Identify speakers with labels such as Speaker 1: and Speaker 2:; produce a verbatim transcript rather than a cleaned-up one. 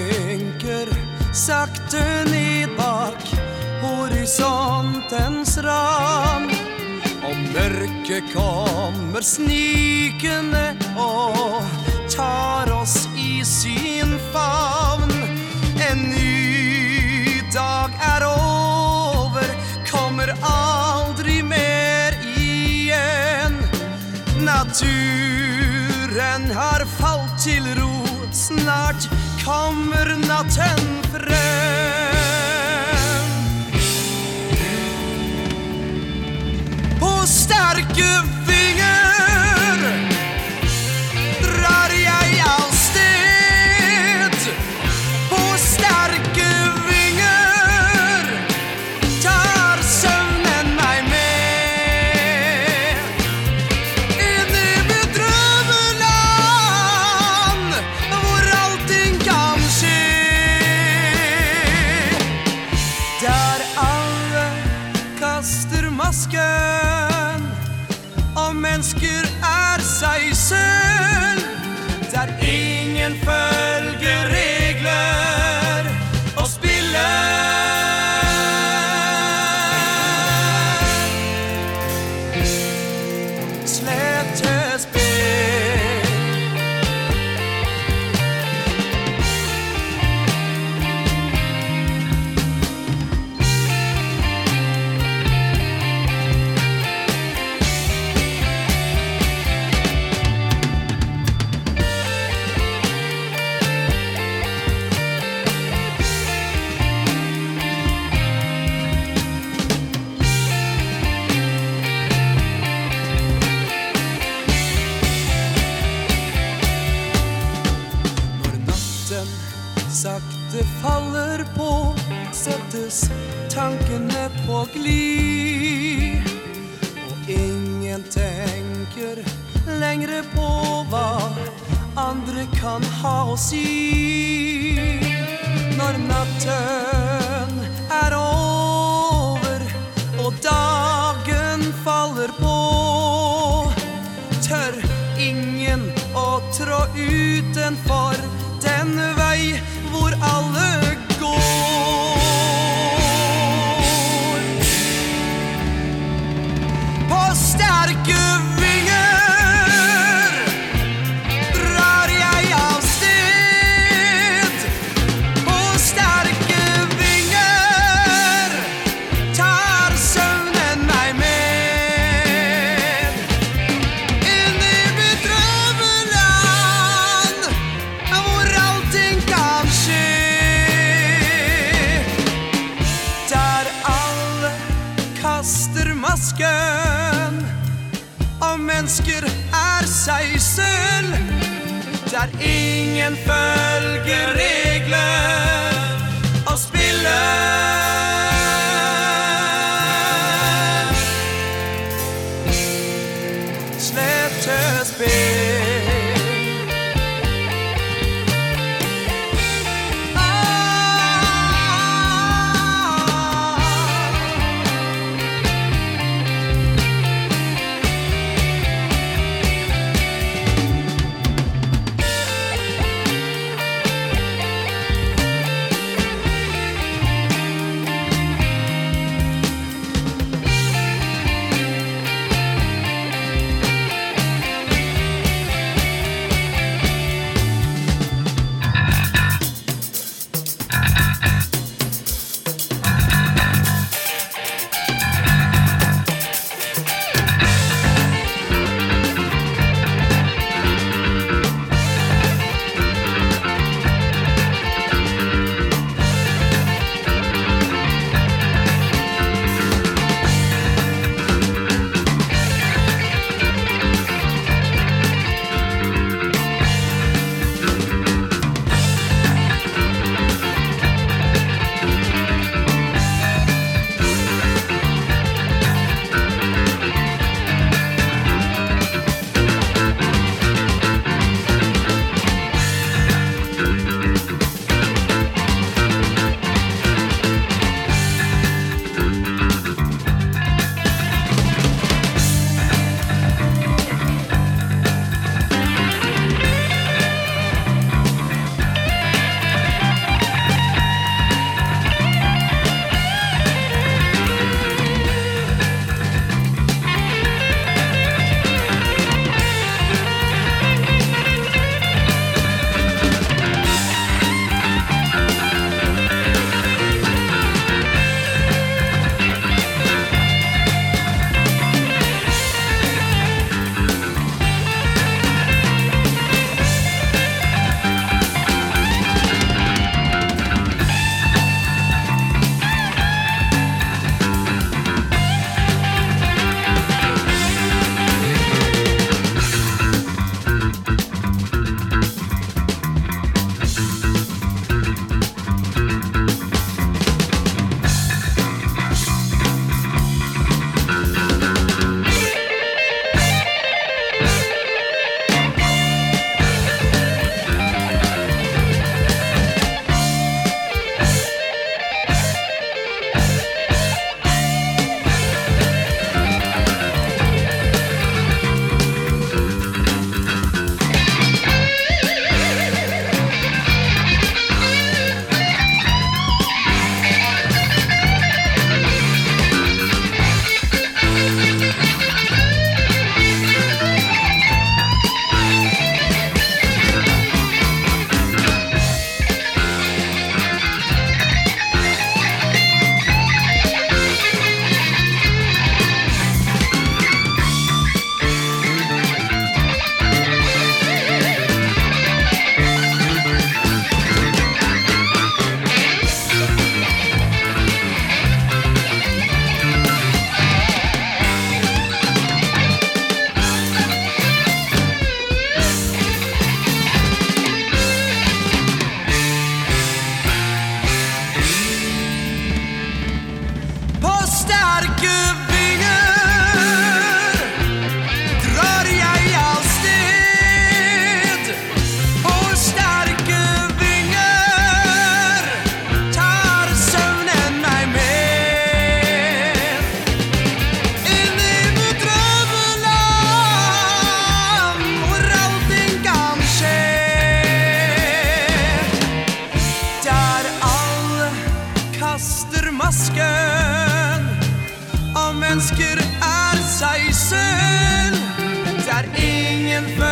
Speaker 1: synker sakte ned bak horisontens rand, og mørket kommer snikende og tar oss i sin favn. En ny dag er over, kommer aldri mer igjen. Naturen har falt til ro, snart kommer natten frem. På sterke vinger drar jeg av sted. På sterke vinger tar søvnen meg med. Inn i mitt drømmeland, hvor allting kan skje. Der alle kaster masken, og mennesker er seg selv. Der ingen følger regler og spiller. Slettespill. Sakte faller på, settes tankene på glid, og ingen tenker lengre på hva andre kan ha å si. Når natten er over og dagen faller på, tør ingen å trå utenfor den vei hvor alle går. På sterke vinger drar jeg av sted. På sterke vinger tar søvnen meg med. Inn i mitt drømmeland, hvor allting kan skje. Der alle kaster masken, og mennesker er seg selv. Der ingen følger regler og spiller. Slettespill. asken og mennesker er seg selv. Det er ingen